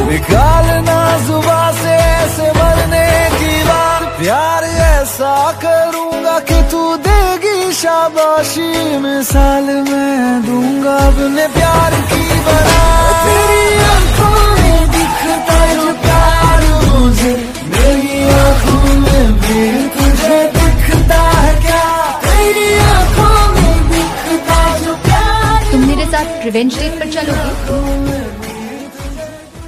निकालना जुबा से ऐसे मरने की बात, प्यार ऐसा करूंगा कि तू देगी शाबाशी, मिसाल मैं दूंगा अपने प्यार की बना। तेरी आंखों में दिखता जो प्यार मुझे, मेरी आंखों में भी तुझे दिखता है क्या? तेरी आंखों में दिखता जो प्यार। तुम मेरे साथ रिवेंज डेट पर चलोगे?